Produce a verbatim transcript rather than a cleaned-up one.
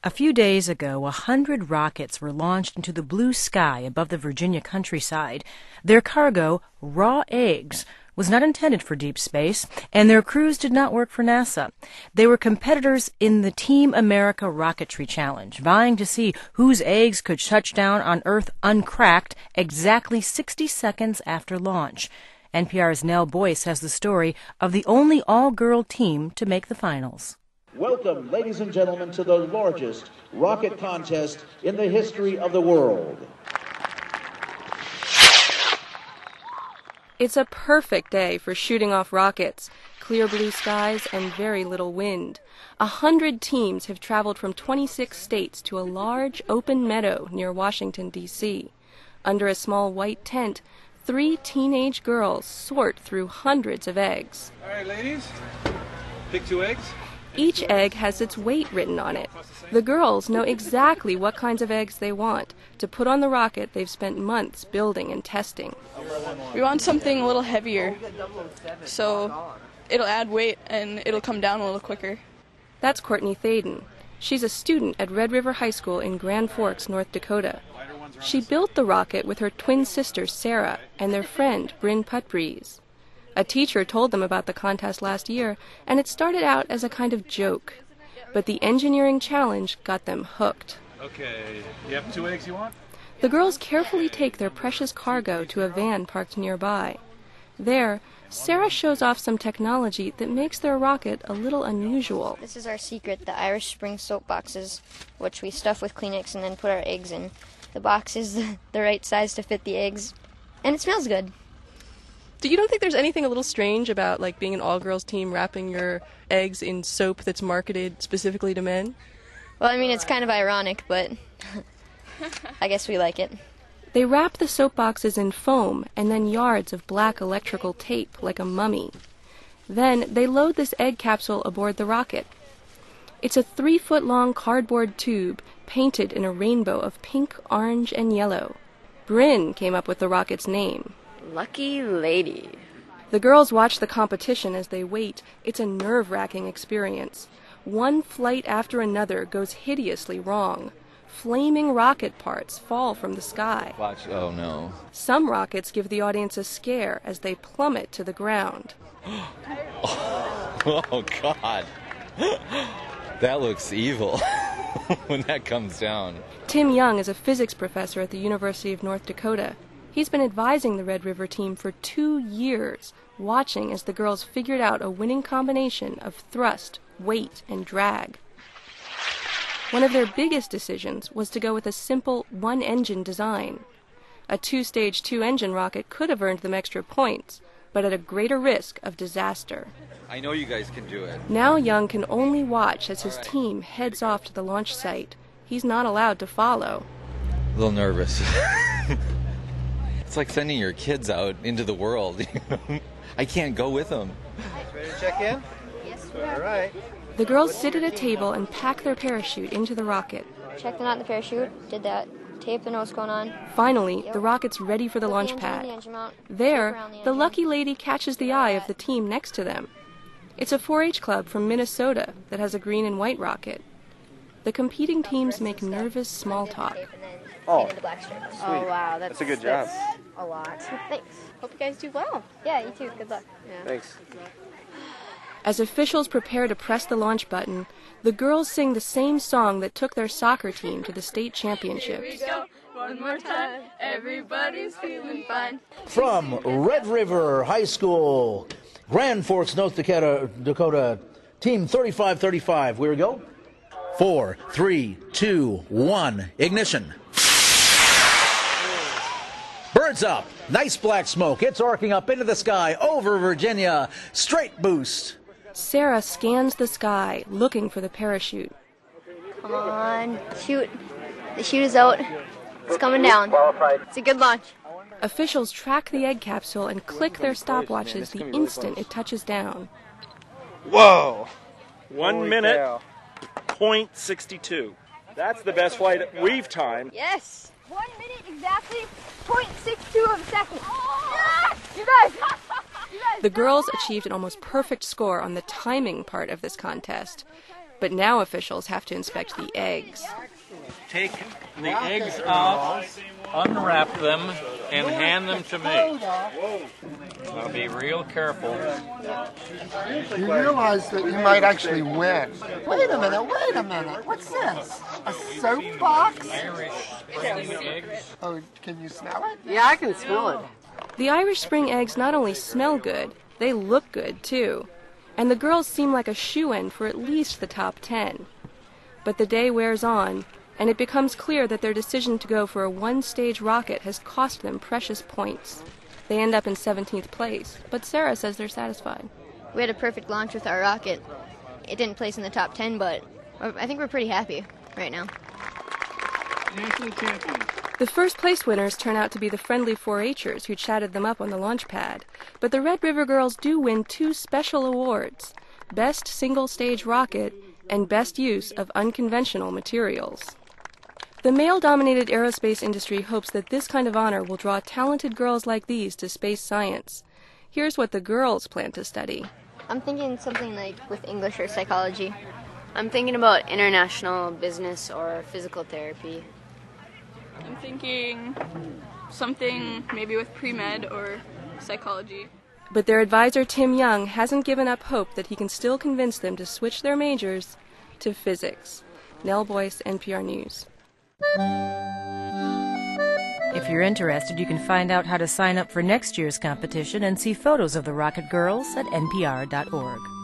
A few days ago, a hundred rockets were launched into the blue sky above the Virginia countryside. Their cargo, raw eggs, was not intended for deep space, and their crews did not work for NASA. They were competitors in the Team America Rocketry Challenge, vying to see whose eggs could touch down on Earth uncracked exactly sixty seconds after launch. N P R's Nell Boyce has the story of the only all-girl team to make the finals. Welcome, ladies and gentlemen, to the largest rocket contest in the history of the world. It's a perfect day for shooting off rockets, clear blue skies and very little wind. A hundred teams have traveled from twenty-six states to a large open meadow near Washington, D C Under a small white tent, three teenage girls sort through hundreds of eggs. All right, ladies, pick two eggs. Each egg has its weight written on it. The girls know exactly what kinds of eggs they want. To put on the rocket, they've spent months building and testing. We want something a little heavier, so it'll add weight and it'll come down a little quicker. That's Courtney Thaden. She's a student at Red River High School in Grand Forks, North Dakota. She built the rocket with her twin sister, Sarah, and their friend, Bryn Putbreeze. A teacher told them about the contest last year, and it started out as a kind of joke. But the engineering challenge got them hooked. Okay, you have two eggs you want? The girls carefully take their precious cargo to a van parked nearby. There, Sarah shows off some technology that makes their rocket a little unusual. This is our secret, the Irish Spring soap boxes, which we stuff with Kleenex and then put our eggs in. The box is the, the right size to fit the eggs, and it smells good. Do you don't think there's anything a little strange about like being an all-girls team wrapping your eggs in soap that's marketed specifically to men? Well, I mean, it's kind of ironic, but I guess we like it. They wrap the soap boxes in foam and then yards of black electrical tape like a mummy. Then they load this egg capsule aboard the rocket. It's a three-foot-long cardboard tube painted in a rainbow of pink, orange, and yellow. Bryn came up with the rocket's name. Lucky Lady. The girls watch the competition as they wait. It's a nerve-wracking experience. One flight after another goes hideously wrong. Flaming rocket parts fall from the sky. Watch, oh no. Some rockets give the audience a scare as they plummet to the ground. Oh, God. That looks evil when that comes down. Tim Young is a physics professor at the University of North Dakota. He's been advising the Red River team for two years, watching as the girls figured out a winning combination of thrust, weight, and drag. One of their biggest decisions was to go with a simple one-engine design. A two-stage, two-engine rocket could have earned them extra points, but at a greater risk of disaster. I know you guys can do it. Now Young can only watch as his team heads off to the launch site. He's not allowed to follow. A little nervous. It's like sending your kids out into the world. I can't go with them. Ready to check in? Yes, All right. The girls sit at a table and pack their parachute into the rocket. Check the knot in the parachute, did that. Tape the nose cone on. Finally, the rocket's ready for the launch pad. There, the lucky lady catches the eye of the team next to them. It's a four H club from Minnesota that has a green and white rocket. The competing teams make nervous small talk. Oh, Oh, wow. That's, That's a good job. That's a lot. Thanks. Hope you guys do well. Yeah, you too. Good luck. Yeah. Thanks. As officials prepare to press the launch button, the girls sing the same song that took their soccer team to the state championships. Here we go. One more time. Everybody's feeling fine. From Red River High School, Grand Forks, North Dakota, Dakota, Team thirty-five thirty-five. Here we go. Four, three, two, one, ignition. Birds up. Nice black smoke. It's arcing up into the sky over Virginia. Straight boost. Sarah scans the sky, looking for the parachute. Come on, shoot. The chute is out. It's coming down. It's a good launch. Officials track the egg capsule and click their stopwatches the instant it touches down. Whoa! One Holy minute, cow. point six two. That's the best flight we've timed. Yes. One minute exactly, point six two of a second. Yes! You guys! You guys! The girls achieved an almost perfect score on the timing part of this contest. But now officials have to inspect the eggs. Take the eggs out, unwrap them, and hand them to me. Now be real careful. You realize that you might actually win. Wait a minute, wait a minute. What's this? A soap box? Irish spring eggs. Oh, can you smell it? Yeah, I can smell it. The Irish Spring eggs not only smell good, they look good too. And the girls seem like a shoo-in for at least the top ten. But the day wears on, and it becomes clear that their decision to go for a one-stage rocket has cost them precious points. They end up in seventeenth place, but Sarah says they're satisfied. We had a perfect launch with our rocket. It didn't place in the top ten, but I think we're pretty happy right now. National champion. The first place winners turn out to be the friendly four H'ers who chatted them up on the launch pad. But the Red River girls do win two special awards, Best Single-Stage Rocket and Best Use of Unconventional Materials. The male-dominated aerospace industry hopes that this kind of honor will draw talented girls like these to space science. Here's what the girls plan to study. I'm thinking something like with English or psychology. I'm thinking about international business or physical therapy. I'm thinking something maybe with pre-med or psychology. But their advisor Tim Young hasn't given up hope that he can still convince them to switch their majors to physics. Nell Boyce, N P R News. If you're interested, you can find out how to sign up for next year's competition and see photos of the Rocket Girls at N P R dot org.